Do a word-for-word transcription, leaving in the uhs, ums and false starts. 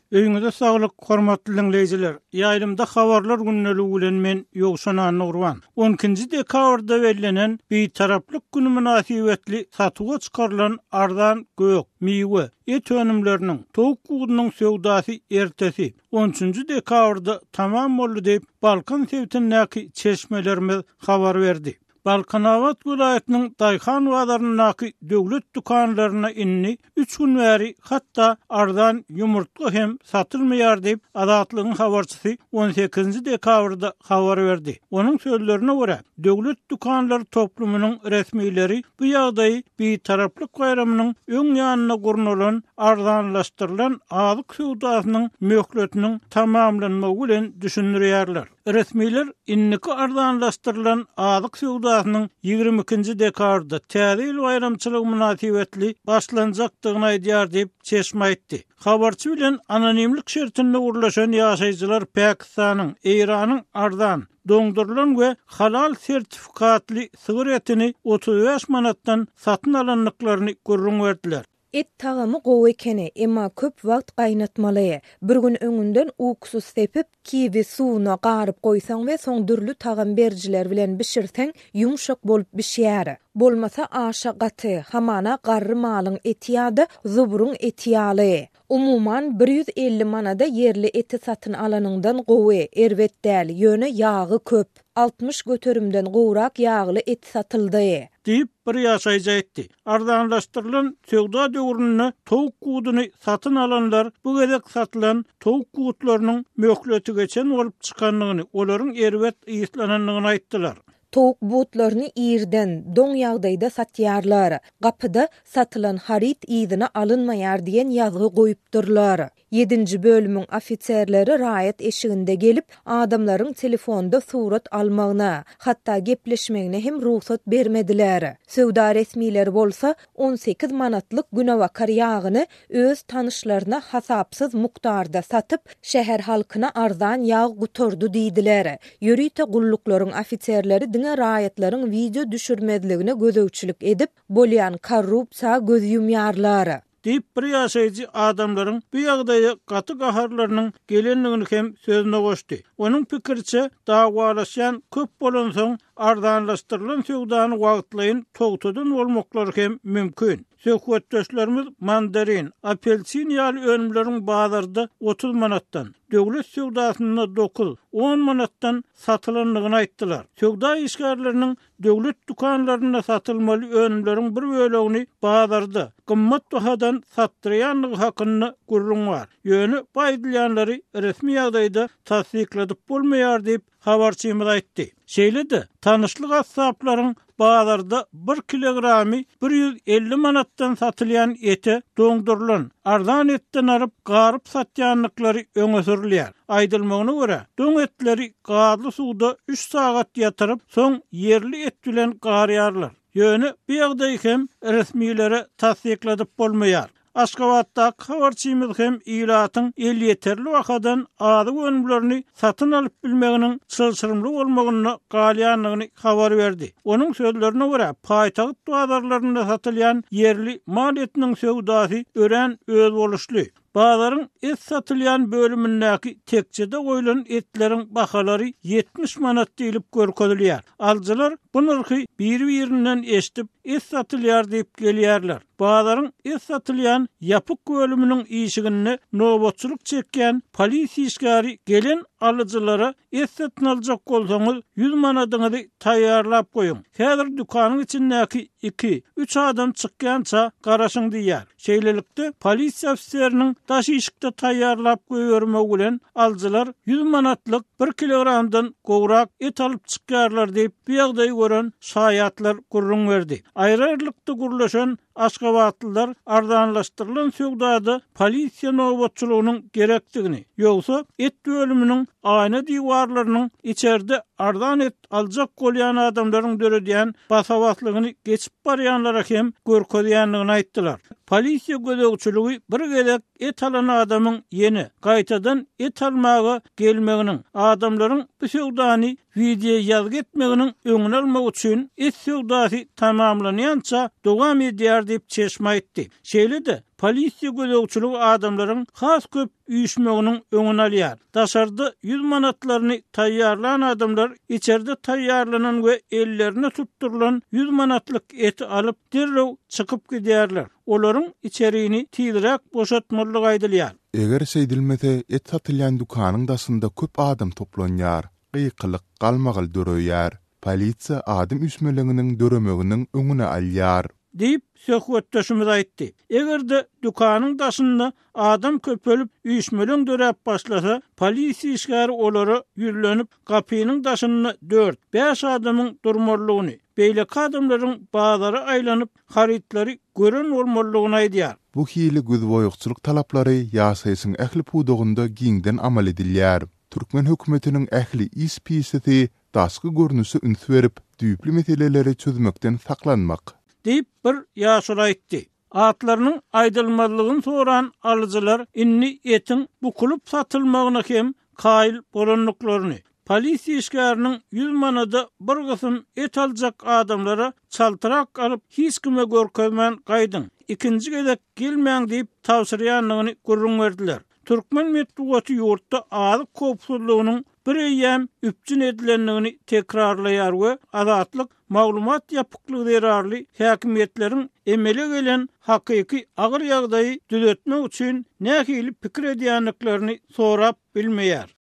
Öýüňize saglyk, hormatly dinleýijiler. Ýaýlymda habarlar günneligi bilen men Ýogşan Nurwan. on ikinji dekabrda bellänen beýtaraplyk güni münasibetli satyga çykarylan ardan gök, miwe, et önümleriniň, towuk gudunyň sowdasy ertesi on üçünji dekabrda tamam boldy diýip Balkan sewtindäki çeşmelerimiz habar berdi. Balkanawat vilayatynyň Daýhan wadarynyňky döwlet dukanlaryna inni üç gün bäri hatda ardan ýumurtga hem satylmaýar diýip Azatlygyň habarçysy on sekizinji dekabrda habar berdi. Onuň sözlerine görä, döwlet dukanlary toplumynyň resmileri bu ýagdaýy beýtaraplyk gaýramynyň öň ýanyna gurnulan ardanlaşdyrylan azyk sowdasynyň möhletiniň tamamlanmagy bilen düşünýärler. Resmiler inniki ardanlaşdyrylan azyk sowdasynyň ýigirme ikinji dekabrda täze bayramçylygy münasibetli başlanjakdygyny aýdýar diýip çeşme aýtdy. Habarçy bilen anonimlik şertinde gurlaşan ýaşaýjylar Pakistanyň, Iranyň ardan doňdurulan we halal sertifikatly sygyr etini otuz beş manatdan satyn alanlyklaryny görüň berdiler. Et tagamy gowy ekeni, emma köp wagt gaýnatmaly. Bir gün öňünden uksuz sepip kiwi suwuna garyp goýsaň we soň dürlü tagam berjiler bilen bişirseň ýumşak bolup bişýär. Bolmasa aşa gaty, hamana garry malyň eti ýa-da zuburuň eti ýaly. Umuman bir yüz elli manada yerli eti satyn alanyňdan gowy, erwet däl, ýöne ýagy köp. altmış götürümden gowrak ýagly et satyldy diýip bir ýaşaýjy aýtdy. Ardanlaşdyrylan sowda döwründe towuk guduny satyn alanlar bu gezek satylan towuk gudlarynyň möhleti geçen bolup çykanlygyny, olaryň erwet ýytlananlygyny aýtdylar. Towuk butlaryny ýerden doň ýagdaýda satýarlar. Gapyda satylan harit ýygyna alynmaýar diýen ýazgy goýupdyrlar. yedinji bölümüň ofitserleri raýat eşiginde gelip adamlaryň telefonda surat almagyna, hatda gepleşmegine hem ruhsat bermediler. Sowda resmileri bolsa on sekiz manatlyk günawakar ýagyny öz tanışlaryna hasapsyz mukdarda satyp şäher halkyna arzan ýag guturdy diýdiler. Ýörüýte gulluklaryň ofitserleri diňe raýatlaryň video düşürmezligine gözegçilik edip bolýan korrupsiýa göz ýumýarlar. Diýip bir ýaşaýjy adamlaryň bu ýagdaýda gaty gaharlarynyň gelenligini hem sözüne goşdy. Onuň pikirçe dagwalaşan köp bolan soň ardanlaşdyrylan sowdany wagtlaýyn togtudun bolmaklary hem mümkin. Söhbetdeşlerimiz mandarin, apelsin ýaly önümleriň bazarda otuz manatdan, döwlet sowdasyna dokuz on manatdan satylanlygyny aýtdylar. Sowda işgärleriniň döwlet dukanlaryna satylmaly önümleriň bir bölegini bazarda gymmat bahadan satdyrýanlygy hakyny gurrun bar. Ýöne baýdylýanlary resmi ýagdaýda tasdikladyp bolmaýar diýip habarçymyz aýtdy. Şeýle-de tanışlyk asaplaryň bazarda bir kilogramy bir yüz elli manatdan satylýan ete doňdurulan ardan etden aryp garyp satýanlyklary öňe sürilýär. Aýdylmagyna görä, doň etleri gazly suwda üç sagat ýatyryp, soň yerli et bilen garýarlar. Ýöne bu ýagdaý hem resmilere tasdikladyp bolmaýar. Aşgabatda habarçymyz hem ýylatyň el ýeterli wakadan azy önümlerini satyn alyp bilmeginiň çylçyrymly bolmagyny galýanlygyny habar berdi. Onuň sözlerine görä, paýtagyt bazarlarynda satylýan yerli mal etiniň sowdasy ören öz boluşly. Bazarın et satylýan bölümindäki tekçede goýulan etleriň bahalary yetmiş manat diýilip görkezilýär. Aljylar bu narhy bir-birinden eşitip et satylýar diýip gelýärler. Bazarın et satylýan ýapyk bölüminiň işigini nowbatçylyk çekýän polisiýa işgäri gelen alyjylara et satyn aljak bolsaňyz yüz manadyňyzy taýýarlap goýun. Häzir dukanyň içindäki iki üç adam çykýança garaşyň diýär. Şeýlelikde polisiýa ofisieriniň daş işikde taýýarlap goýurmak bilen aljylar yüz manatlyk bir kilogramdan gowrak et alyp çykýarlar diýip bu ýagdaýy gören şaýatlar gurrun berdi. Aýrarlykda gurlaşan Aşgabatlylar ardanlaşdyrylan sowdada polisiýa nowbatçylygynyň gerekdigini, ýogsa et bölüminiň aýna diwarlarynyň içerde ardan et aljak bolýan adamlaryň döredýän basawatlygyny geçip barýanlara hem görkezýänligini aýtdylar. Polisiýa gözegçiligi bir gezek et alan adamyň ýeni gaýtadan et almagy gelmeginiň, adamlaryň bu sowdany video ýazg etmeginiň öňüne almak üçin et sowdasy tamamlanýança dowam edýär diýip çeşme aýtdy. Şeýle-de polisiýa gözegçiligi adamlaryň has köp üýüşmeginiň öňüni alýar. Daşarda yüz manatlaryny taýýarlanan adamlar içeride taýýarlanan we ellerine tutturulan yüz manatlyk eti alyp derrew çykyp gidýärler. Olaryň içeriğini tiýdirek boşatmalyk aýdylýar. Eger seýdilmese et satylýan dukanyň daşynda köp adam toplanýar, gıykylyk galmagal döreýär. Polisiýa adam üsmeleginiň döremeginiň öňüne alýar. Deyip söhbetdeşimiz aýtdy. Egerde dukanyň daşynda adam köpölüp üýüşmeleň dörep başlasa, polisiýa işgäri olary ýürlenip gapynyň daşyny dört beş adamyň durmalygyny, beýleki adamlaryň bazary aýlanyp haritleri gören bolmalygyny aýdýar. Bu hili gözboýukçylyk talaplary ýasaýysyň ähli pudugynda giňden amal edilýär. Türkmen hökümetiniň ähli ispiýeti daşky görnüşi üns berip, düýpli meseleleri çözmekden saklanmak. Deyip bir ýaşul aýtdy. Atlarynyň aýdylmalygyny soran alyjylar inni etin bukulup satylmagyna hem kaýyl bolanlyklaryny, polisiýa işgäriniň yüz manada bir gysym et aljak adamlara çaltyrak alyp hiç kime görkezmän gaýdyň. İkinji gelek gelmeň diýip tawsirýanlygyny görüň berdiler. Türkmen medeniýeti ýurtda alyk kopsuzlygynyň bir eýem üpçün edilenligini tekrarlaýar we azatlyk maglumat ýapyklygy derarly häkimetleriň emele gelen hakyky agyr ýagdaýy düzeltmek üçin nähili pikir edýänliklerini sorap bilmeýär.